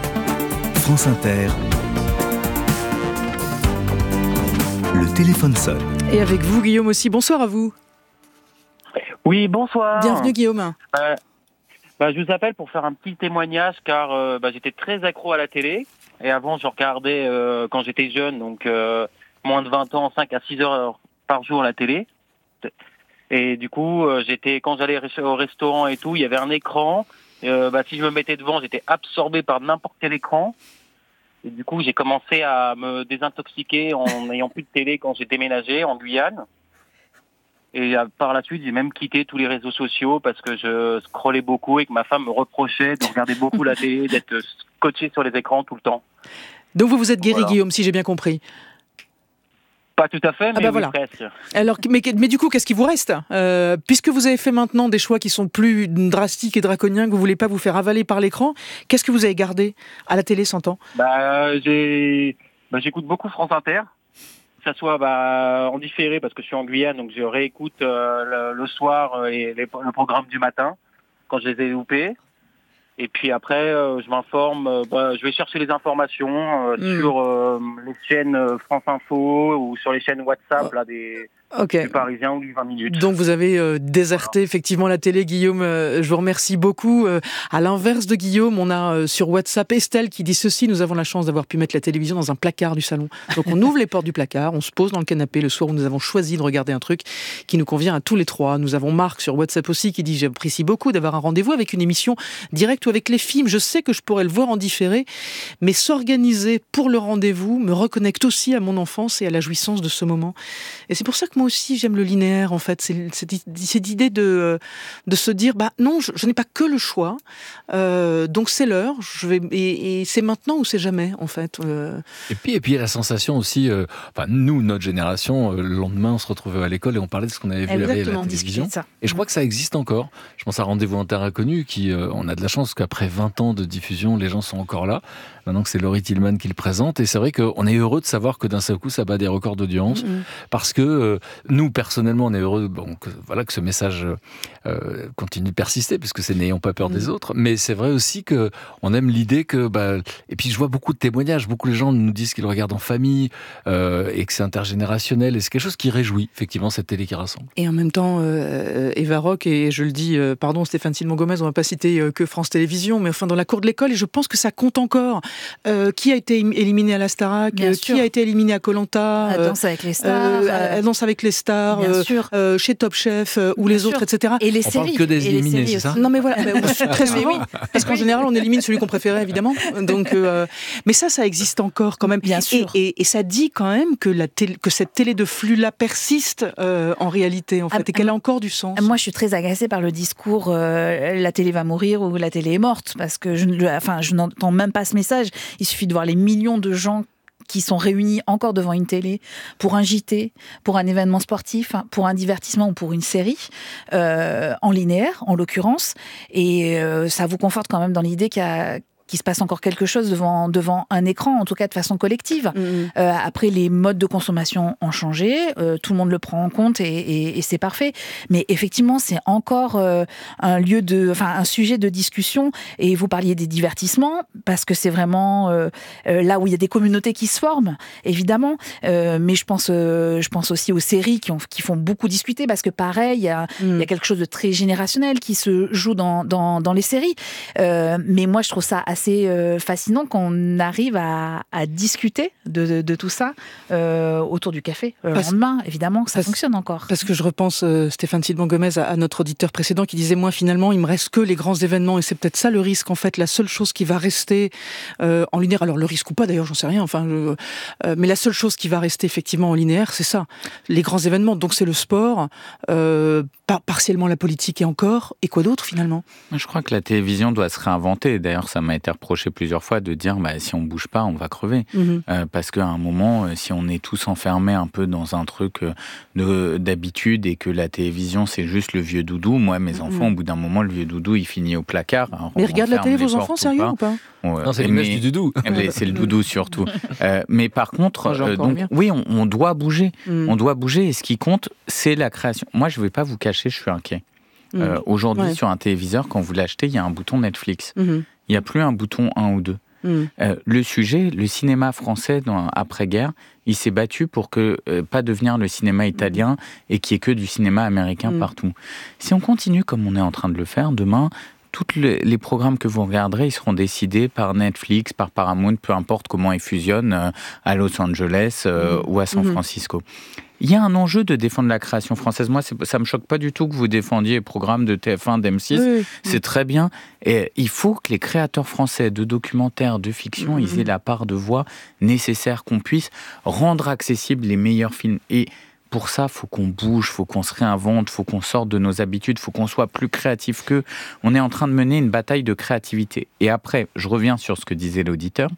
Speaker 2: France Inter. Le téléphone sonne.
Speaker 3: Et avec vous, Guillaume aussi. Bonsoir à vous.
Speaker 9: Oui, bonsoir.
Speaker 3: Bienvenue, Guillaume.
Speaker 9: Euh... Bah, je vous appelle pour faire un petit témoignage car euh, bah, j'étais très accro à la télé. Et avant, je regardais euh, quand j'étais jeune, donc euh, moins de vingt ans, cinq à six heures par jour la télé. Et du coup, euh, j'étais quand j'allais au restaurant et tout, il y avait un écran. Euh, bah, si je me mettais devant, j'étais absorbé par n'importe quel écran. Et du coup, j'ai commencé à me désintoxiquer en n'ayant plus de télé quand j'ai déménagé en Guyane. Et euh, par la suite, j'ai même quitté tous les réseaux sociaux parce que je scrollais beaucoup et que ma femme me reprochait de regarder beaucoup la télé, d'être scotché sur les écrans tout le temps.
Speaker 3: Donc vous vous êtes guéri,
Speaker 9: voilà.
Speaker 3: Guillaume, si j'ai bien compris.
Speaker 9: Pas tout à fait, mais
Speaker 3: ah bah
Speaker 9: oui,
Speaker 3: voilà.
Speaker 9: presque.
Speaker 3: Alors, mais, mais du coup, qu'est-ce qui vous reste euh, puisque vous avez fait maintenant des choix qui sont plus drastiques et draconiens, que vous ne voulez pas vous faire avaler par l'écran, qu'est-ce que vous avez gardé à la télé cent ans?
Speaker 9: bah, j'ai... bah, J'écoute beaucoup France Inter, que ça soit bah, en différé, parce que je suis en Guyane, donc je réécoute euh, le, le soir et les, le programme du matin, quand je les ai loupés. Et puis après, euh, je m'informe, euh, bah, je vais chercher les informations euh, mmh. sur euh, les chaînes France Info ou sur les chaînes WhatsApp oh. là, des, okay. du Parisien ou du vingt minutes.
Speaker 3: Donc vous avez euh, déserté voilà. effectivement la télé, Guillaume. Euh, je vous remercie beaucoup. Euh, à l'inverse de Guillaume, on a euh, sur WhatsApp Estelle qui dit ceci: nous avons la chance d'avoir pu mettre la télévision dans un placard du salon. Donc on ouvre les portes du placard, on se pose dans le canapé le soir où nous avons choisi de regarder un truc qui nous convient à tous les trois. Nous avons Marc sur WhatsApp aussi qui dit: j'apprécie beaucoup d'avoir un rendez-vous avec une émission directe avec les films, je sais que je pourrais le voir en différé, mais s'organiser pour le rendez-vous me reconnecte aussi à mon enfance et à la jouissance de ce moment. Et c'est pour ça que moi aussi j'aime le linéaire en fait, c'est cette, cette idée de, de se dire bah non, je, je n'ai pas que le choix, euh, donc c'est l'heure, je vais, et, et c'est maintenant ou c'est jamais en fait. Euh...
Speaker 6: Et puis et puis il y a la sensation aussi, euh, enfin nous notre génération, euh, le lendemain on se retrouvait à l'école et on parlait de ce qu'on avait vu la veille à la télévision. Et je crois que ça existe encore. Je pense à Rendez-vous en terre inconnue, qui euh, on a de la chance qu'après vingt ans de diffusion, les gens sont encore là. Maintenant que c'est Laurie Tillman qui le présente. Et c'est vrai qu'on est heureux de savoir que d'un seul coup, ça bat des records d'audience. Mmh. Parce que euh, nous, personnellement, on est heureux bon, que, voilà, que ce message euh, continue de persister, puisque c'est n'ayons pas peur mmh. des autres. Mais c'est vrai aussi qu'on aime l'idée que... Bah, et puis je vois beaucoup de témoignages. Beaucoup de gens nous disent qu'ils le regardent en famille euh, et que c'est intergénérationnel. Et c'est quelque chose qui réjouit, effectivement, cette télé qui rassemble.
Speaker 3: Et en même temps, euh, Eva Rock, et je le dis, euh, pardon Stéphane Silmon-Gomez, on ne va pas citer euh, que France Télévisions, mais enfin dans la cour de l'école, et je pense que ça compte encore. Euh, qui a été éliminé à la Starac, euh, qui a été éliminé à Koh-Lanta,
Speaker 1: euh, Danse avec les stars,
Speaker 3: euh, Danse avec les stars, euh, euh, chez Top Chef euh, ou bien les sûr. Autres, et cetera.
Speaker 1: Et les
Speaker 6: on
Speaker 1: séries.
Speaker 6: Parle que des éliminés, c'est ça?
Speaker 3: Non mais voilà, bah, très souvent, oui. Parce qu'en général on élimine celui qu'on préférait évidemment. Donc, euh, mais ça, ça existe encore quand même.
Speaker 1: Bien sûr.
Speaker 3: Et, et, et ça dit quand même que la télé, que cette télé de flux là persiste euh, en réalité en fait, ah, et qu'elle a encore du sens.
Speaker 1: Moi, je suis très agacée par le discours euh, la télé va mourir ou la télé est morte, parce que je, enfin, je n'entends même pas ce message. Il suffit de voir les millions de gens qui sont réunis encore devant une télé pour un J T, pour un événement sportif, pour un divertissement ou pour une série, euh, en linéaire en l'occurrence. Et euh, ça vous conforte quand même dans l'idée qu'il y a qu'il se passe encore quelque chose devant, devant un écran, en tout cas de façon collective. Mmh. Euh, après, les modes de consommation ont changé, euh, tout le monde le prend en compte et, et, et c'est parfait. Mais effectivement, c'est encore euh, un lieu de, enfin, un sujet de discussion. Et vous parliez des divertissements, parce que c'est vraiment euh, euh, là où il y a des communautés qui se forment, évidemment. Euh, mais je pense, euh, je pense aussi aux séries qui, ont, qui font beaucoup discuter, parce que pareil, il y a, mmh. il y a quelque chose de très générationnel qui se joue dans, dans, dans les séries. Euh, mais moi, je trouve ça assez assez fascinant qu'on arrive à, à discuter de, de, de tout ça euh, autour du café. Le parce, lendemain, évidemment, ça parce, fonctionne encore.
Speaker 3: Parce que je repense, euh, Stéphane Silmon-Gomez, à, à notre auditeur précédent qui disait, moi, finalement, il me reste que les grands événements, et c'est peut-être ça le risque, en fait, la seule chose qui va rester euh, en linéaire, alors le risque ou pas, d'ailleurs, j'en sais rien, enfin, je, euh, mais la seule chose qui va rester effectivement en linéaire, c'est ça, les grands événements. Donc c'est le sport, euh, par, partiellement la politique et encore, et quoi d'autre, finalement?
Speaker 7: Je crois que la télévision doit se réinventer. D'ailleurs, ça m'a été reproché plusieurs fois de dire bah, si on bouge pas, on va crever. Mmh. Euh, parce qu'à un moment, si on est tous enfermés un peu dans un truc de, d'habitude et que la télévision, c'est juste le vieux doudou, moi, mes enfants, mmh. au bout d'un moment, le vieux doudou, il finit au placard. Alors,
Speaker 3: mais regardent la télé, vos enfants, sérieux ou pas?
Speaker 7: Ouais,
Speaker 6: non, c'est l'image du doudou.
Speaker 7: C'est le doudou surtout. euh, mais par contre, euh, donc, oui, on, on doit bouger. Mmh. On doit bouger et ce qui compte, c'est la création. Moi, je ne vais pas vous cacher, je suis inquiet. Mmh. Euh, aujourd'hui, ouais. sur un téléviseur, quand vous l'achetez, il y a un bouton Netflix. Mmh. Il n'y a plus un bouton un ou deux. Mmh. Euh, le sujet, le cinéma français dans, après-guerre, il s'est battu pour que euh, pas devenir le cinéma italien et qu'il n'y ait que du cinéma américain mmh. partout. Si on continue comme on est en train de le faire, demain, tous les, les programmes que vous regarderez, ils seront décidés par Netflix, par Paramount, peu importe comment ils fusionnent, euh, à Los Angeles euh, mmh. ou à San Francisco. Il y a un enjeu de défendre la création française. Moi, c'est, ça ne me choque pas du tout que vous défendiez les programmes de T F un, d'M six. Oui, oui. C'est très bien. Et il faut que les créateurs français de documentaires, de fiction, mmh. ils aient la part de voix nécessaire, qu'on puisse rendre accessibles les meilleurs films. Et pour ça, il faut qu'on bouge, il faut qu'on se réinvente, il faut qu'on sorte de nos habitudes, il faut qu'on soit plus créatif qu'eux. On est en train de mener une bataille de créativité. Et après, je reviens sur ce que disait l'auditeur.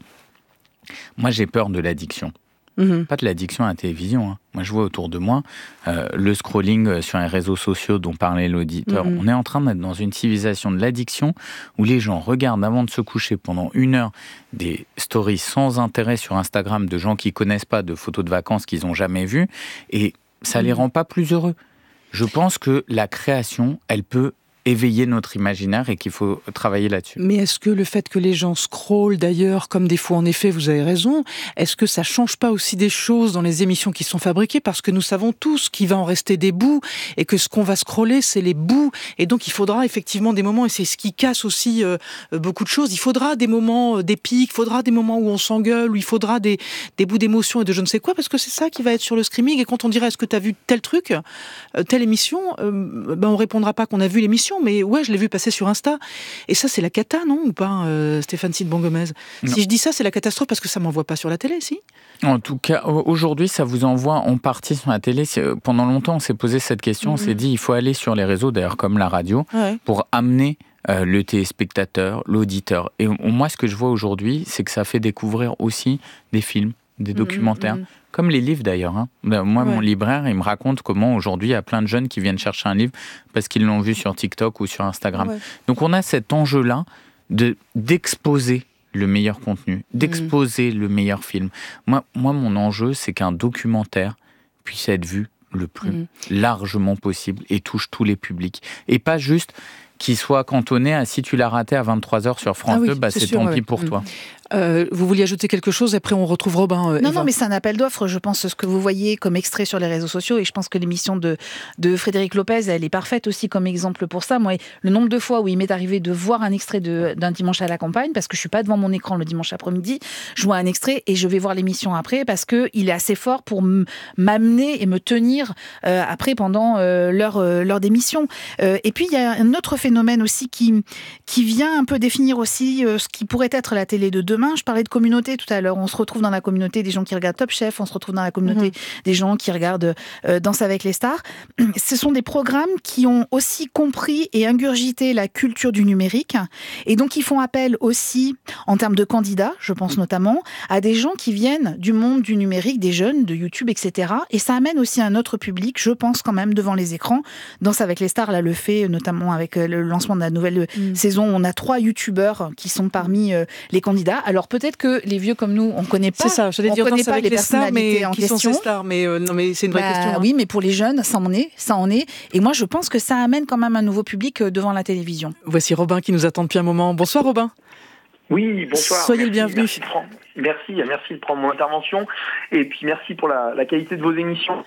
Speaker 7: Moi, j'ai peur de l'addiction. Mmh. Pas de l'addiction à la télévision. Hein. Moi, je vois autour de moi euh, le scrolling sur les réseaux sociaux dont parlait l'auditeur. Mmh. On est en train d'être dans une civilisation de l'addiction où les gens regardent avant de se coucher pendant une heure des stories sans intérêt sur Instagram de gens qu'ils ne connaissent pas, de photos de vacances qu'ils n'ont jamais vues, et ça ne mmh. les rend pas plus heureux. Je pense que la création, elle peut éveiller notre imaginaire et qu'il faut travailler là-dessus.
Speaker 3: Mais est-ce que le fait que les gens scrollent d'ailleurs, comme des fois en effet, vous avez raison, est-ce que ça change pas aussi des choses dans les émissions qui sont fabriquées? Parce que nous savons tous qu'il va en rester des bouts et que ce qu'on va scroller, c'est les bouts. Et donc il faudra effectivement des moments, et c'est ce qui casse aussi euh, beaucoup de choses, il faudra des moments d'épique, il faudra des moments où on s'engueule, où il faudra des, des bouts d'émotion et de je ne sais quoi, parce que c'est ça qui va être sur le streaming. Et quand on dirait, est-ce que tu as vu tel truc, euh, telle émission, euh, ben on répondra pas qu'on a vu l'émission, mais ouais, je l'ai vu passer sur Insta. Et ça, c'est la cata, non? Ou pas, euh, Stéphane Cid Bongomez? Si je dis ça, c'est la catastrophe parce que ça m'envoie pas sur la télé, si?
Speaker 7: En tout cas, aujourd'hui, ça vous envoie en partie sur la télé. Pendant longtemps, on s'est posé cette question, mm-hmm. on s'est dit, il faut aller sur les réseaux, d'ailleurs comme la radio, ouais. pour amener euh, le téléspectateur, l'auditeur. Et moi, ce que je vois aujourd'hui, c'est que ça fait découvrir aussi des films, des documentaires, mmh, mmh. comme les livres d'ailleurs. Hein. Moi, ouais. mon libraire, il me raconte comment aujourd'hui, il y a plein de jeunes qui viennent chercher un livre parce qu'ils l'ont vu sur TikTok ou sur Instagram. Ouais. Donc on a cet enjeu-là de, d'exposer le meilleur contenu, d'exposer mmh. le meilleur film. Moi, moi, mon enjeu, c'est qu'un documentaire puisse être vu le plus mmh. largement possible et touche tous les publics. Et pas juste qu'il soit cantonné à si tu l'as raté à vingt-trois heures sur France ah oui, deux, bah, c'est, c'est sûr, tant ouais. pis pour mmh. toi.
Speaker 3: Euh, vous vouliez ajouter quelque chose, après on retrouve Robin. Euh,
Speaker 1: non,
Speaker 3: Eva.
Speaker 1: non, mais c'est un appel d'offres. Je pense ce que vous voyez comme extrait sur les réseaux sociaux, et je pense que l'émission de, de Frédéric Lopez, elle est parfaite aussi comme exemple pour ça. Moi, le nombre de fois où il m'est arrivé de voir un extrait de, d'un dimanche à la campagne, parce que je suis pas devant mon écran le dimanche après-midi, je vois un extrait et je vais voir l'émission après, parce que il est assez fort pour m- m'amener et me tenir euh, après pendant euh, l'heure, euh, l'heure d'émission. Euh, et puis il y a un autre phénomène aussi qui qui vient un peu définir aussi euh, ce qui pourrait être la télé de demain. Je parlais de communauté tout à l'heure. On se retrouve dans la communauté des gens qui regardent Top Chef, on se retrouve dans la communauté mmh. des gens qui regardent euh, Danse avec les stars. Ce sont des programmes qui ont aussi compris et ingurgité la culture du numérique, et donc ils font appel aussi, en termes de candidats, je pense notamment, à des gens qui viennent du monde du numérique, des jeunes, de YouTube, et cetera. Et ça amène aussi un autre public, je pense quand même, devant les écrans. Danse avec les stars, là, le fait, notamment avec le lancement de la nouvelle mmh. saison, on a trois youtubeurs qui sont parmi euh, les candidats. Alors peut-être que les vieux comme nous, on ne connaît pas.
Speaker 3: C'est ça, j'allais dire Danse avec les stars, mais
Speaker 1: en
Speaker 3: qui
Speaker 1: question.
Speaker 3: sont ces stars, mais euh, non, mais c'est une vraie
Speaker 1: bah,
Speaker 3: question. Hein.
Speaker 1: Oui, mais pour les jeunes, ça en est, ça en est. Et moi, je pense que ça amène quand même un nouveau public devant la télévision.
Speaker 3: Voici Robin qui nous attend depuis un moment. Bonsoir Robin.
Speaker 10: Oui, bonsoir.
Speaker 3: Soyez
Speaker 10: merci,
Speaker 3: le bienvenu.
Speaker 10: Merci, merci, merci de prendre mon intervention, et puis merci pour la, la qualité de vos émissions.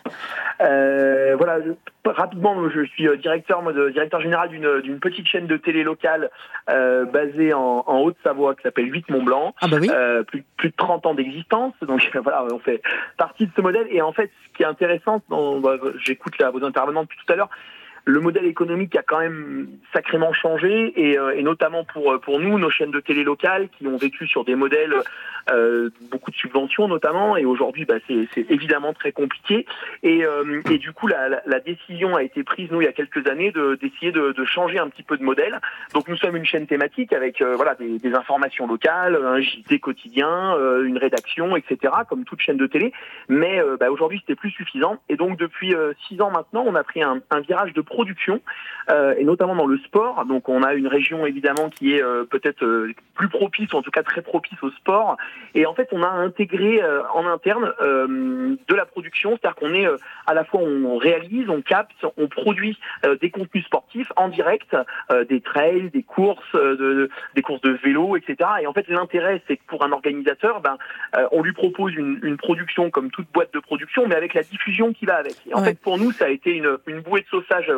Speaker 10: Euh, voilà, je, rapidement, je suis directeur, moi, de, directeur général d'une, d'une petite chaîne de télé locale euh, basée en, en Haute-Savoie qui s'appelle huit Mont Blanc.
Speaker 3: Ah bah oui.
Speaker 10: euh, plus, plus de trente ans d'existence, donc voilà, on fait partie de ce modèle. Et en fait, ce qui est intéressant, dans, bah, j'écoute là, vos intervenants depuis tout à l'heure, le modèle économique a quand même sacrément changé, et, euh, et notamment pour pour nous, nos chaînes de télé locales qui ont vécu sur des modèles, euh, beaucoup de subventions notamment, et aujourd'hui bah, c'est, c'est évidemment très compliqué. Et, euh, et du coup, la, la, la décision a été prise, nous, il y a quelques années, de, d'essayer de, de changer un petit peu de modèle. Donc nous sommes une chaîne thématique avec euh, voilà des, des informations locales, un J T quotidien, euh, une rédaction, et cetera, comme toute chaîne de télé. Mais euh, bah, aujourd'hui, c'était plus suffisant. Et donc depuis euh, six ans maintenant, on a pris un, un virage de production, euh, et notamment dans le sport. Donc on a une région évidemment qui est euh, peut-être euh, plus propice, ou en tout cas très propice au sport. Et en fait, on a intégré euh, en interne euh, de la production, c'est-à-dire qu'on est euh, à la fois on réalise, on capte, on produit euh, des contenus sportifs en direct, euh, des trails, des courses, euh, de, des courses de vélo, et cetera. Et en fait, l'intérêt, c'est que pour un organisateur, ben, euh, on lui propose une, une production comme toute boîte de production, mais avec la diffusion qui va avec. Et en ouais. fait, pour nous, ça a été une, une bouée de sauvetage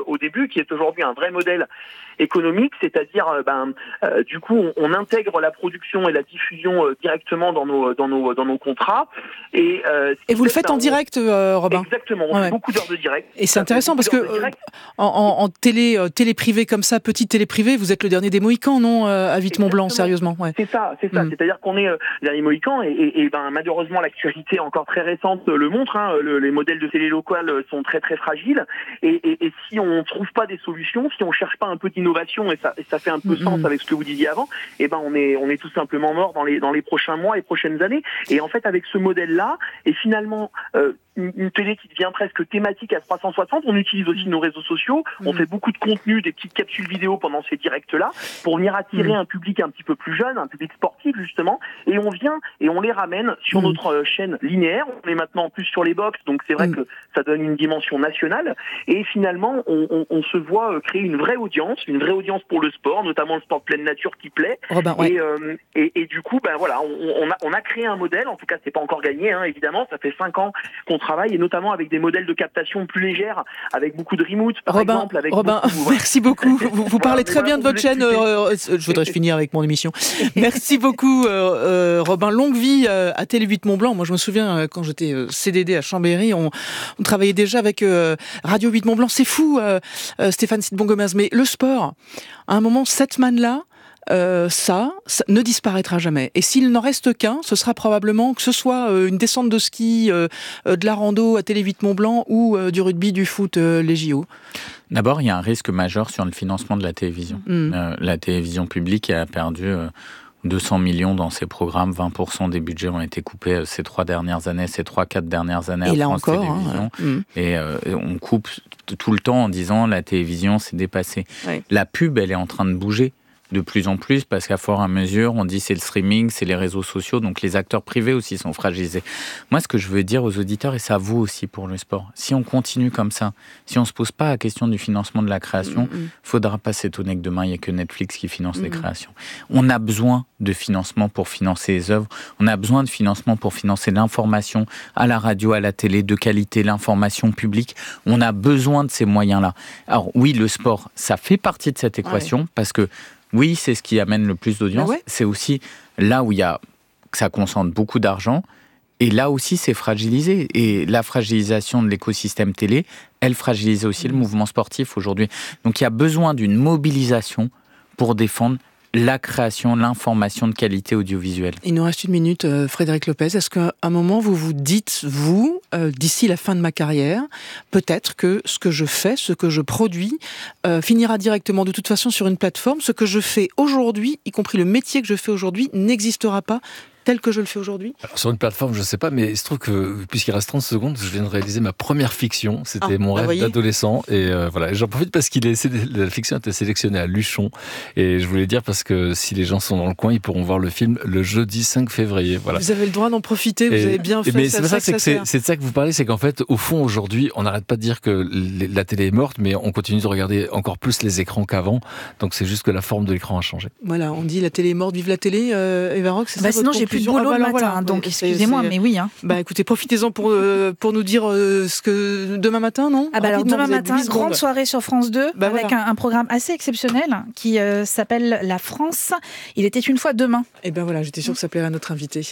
Speaker 10: au début, qui est aujourd'hui un vrai modèle économique, c'est-à-dire euh, ben euh, du coup on, on intègre la production et la diffusion euh, directement dans nos dans nos dans nos contrats et euh,
Speaker 3: et vous le faites en direct, euh, Robin?
Speaker 10: Exactement, on ouais. fait beaucoup d'heures de direct.
Speaker 3: Et c'est intéressant parce que euh, en, en, en télé euh, télé privée comme ça, petite télé privée, vous êtes le dernier des Mohicans, non, euh, à Vitte-Mont-Blanc, sérieusement? Ouais.
Speaker 10: C'est ça, c'est ça. Mm. C'est-à-dire qu'on est euh, le dernier Mohican et, et, et ben malheureusement l'actualité encore très récente le montre. Hein, le, les modèles de télé locales sont très très fragiles et, et, et si on trouve pas des solutions, si on cherche pas un peu d'innovation et ça et ça fait un peu mmh. sens avec ce que vous disiez avant, et ben on est on est tout simplement mort dans les dans les prochains mois et prochaines années. Et en fait avec ce modèle là et finalement euh, une, une télé qui devient presque thématique à trois cent soixante, on utilise aussi nos réseaux sociaux, mmh. on fait beaucoup de contenu, des petites capsules vidéo pendant ces directs là pour venir attirer mmh. un public un petit peu plus jeune, un public sportif justement, et on vient et on les ramène sur mmh. notre chaîne linéaire. On est maintenant en plus sur les box, donc c'est vrai mmh. que ça donne une dimension nationale et finalement on, on, on se voit créer une vraie audience, une vraie audience pour le sport, notamment le sport de pleine nature qui plaît.
Speaker 3: Robin, ouais.
Speaker 10: et, euh, et, et du coup, ben voilà, on, on, a, on a créé un modèle. En tout cas, c'est pas encore gagné, hein, évidemment. Ça fait cinq ans qu'on travaille, et notamment avec des modèles de captation plus légères, avec beaucoup de remote, par
Speaker 3: Robin,
Speaker 10: exemple. Avec
Speaker 3: Robin,
Speaker 10: beaucoup,
Speaker 3: merci beaucoup. Vous, vous parlez très bien de votre chaîne. Euh, je voudrais finir avec mon émission. Merci beaucoup, euh, euh, Robin. Longue vie euh, à Télé huit Mont-Blanc. Moi, je me souviens euh, quand j'étais euh, C D D à Chambéry, on, on travaillait déjà avec euh, Radio huit Mont-Blanc. C'est fou, euh, euh, Stéphane Sidbon-Gomez. Mais le sport, à un moment, cette manne-là, euh, ça, ça ne disparaîtra jamais. Et s'il n'en reste qu'un, ce sera probablement que ce soit euh, une descente de ski, euh, euh, de la rando à Télé huit Mont-Blanc ou euh, du rugby, du foot, euh, les J O.
Speaker 7: D'abord, il y a un risque majeur sur le financement de la télévision. Mmh. Euh, la télévision publique a perdu euh, deux cents millions dans ses programmes, vingt pour cent des budgets ont été coupés ces trois dernières années, ces trois, quatre dernières années
Speaker 3: et
Speaker 7: à
Speaker 3: là
Speaker 7: France
Speaker 3: encore,
Speaker 7: Télévisions.
Speaker 3: Hein,
Speaker 7: et euh, on coupe tout le temps en disant la télévision s'est dépassée. Oui. La pub, elle est en train de bouger de plus en plus, parce qu'à fort et à mesure, on dit c'est le streaming, c'est les réseaux sociaux, donc les acteurs privés aussi sont fragilisés. Moi, ce que je veux dire aux auditeurs, et ça vaut aussi pour le sport, si on continue comme ça, si on ne se pose pas la question du financement de la création, il mm-hmm. ne faudra pas s'étonner que demain, il n'y ait que Netflix qui finance mm-hmm. les créations. On a besoin de financement pour financer les œuvres, on a besoin de financement pour financer l'information à la radio, à la télé, de qualité, l'information publique. On a besoin de ces moyens-là. Alors oui, le sport, ça fait partie de cette équation, ouais. parce que oui, c'est ce qui amène le plus d'audience. Ouais. C'est aussi là où il y a, ça concentre beaucoup d'argent. Et là aussi, c'est fragilisé. Et la fragilisation de l'écosystème télé, elle fragilise aussi mmh. le mouvement sportif aujourd'hui. Donc il y a besoin d'une mobilisation pour défendre la création, l'information de qualité audiovisuelle.
Speaker 3: Il nous reste une minute, euh, Frédéric Lopez. Est-ce qu'à un moment, vous vous dites, vous, euh, d'ici la fin de ma carrière, peut-être que ce que je fais, ce que je produis, euh, finira directement de toute façon sur une plateforme. Ce que je fais aujourd'hui, y compris le métier que je fais aujourd'hui, n'existera pas tel que je le fais aujourd'hui? Alors,
Speaker 6: sur une plateforme, je ne sais pas, mais il se trouve que, puisqu'il reste trente secondes, je viens de réaliser ma première fiction. C'était ah, mon rêve voyez. d'adolescent. Et euh, voilà, j'en profite parce que la fiction a été sélectionnée à Luchon. Et je voulais dire, parce que si les gens sont dans le coin, ils pourront voir le film le jeudi cinq février. Voilà.
Speaker 3: Vous avez le droit d'en profiter, vous
Speaker 6: et,
Speaker 3: avez bien fait.
Speaker 6: Mais
Speaker 3: ça,
Speaker 6: c'est, ça,
Speaker 3: ça,
Speaker 6: que c'est, c'est de ça que vous parlez, c'est qu'en fait, au fond, aujourd'hui, on n'arrête pas de dire que les, la télé est morte, mais on continue de regarder encore plus les écrans qu'avant. Donc c'est juste que la forme de l'écran a changé.
Speaker 3: Voilà, on dit la télé est morte, vive la télé, euh, Eva Rock, c'est
Speaker 1: bah
Speaker 3: ça
Speaker 1: sinon,
Speaker 3: votre
Speaker 1: j'ai plus de boulot ah, bah, le matin. Voilà. Donc, excusez-moi, mais oui. Hein.
Speaker 3: Bah, écoutez, profitez-en pour, euh, pour nous dire euh, ce que demain matin, non?
Speaker 1: Ah, bah, alors, demain matin, grande soirée sur France deux, bah, avec voilà. un, un programme assez exceptionnel qui euh, s'appelle La France. Il était une fois demain.
Speaker 3: Et ben voilà, j'étais sûre que ça plairait à notre invité.